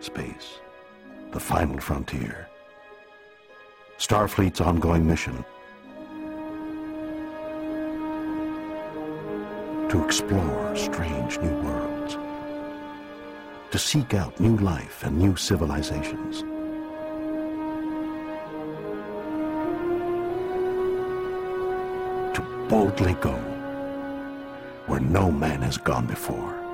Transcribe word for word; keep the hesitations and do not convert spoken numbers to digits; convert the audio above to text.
space, the final frontier. Starfleet's ongoing mission: to explore strange new worlds, to seek out new life and new civilizations. To boldly go where no man has gone before.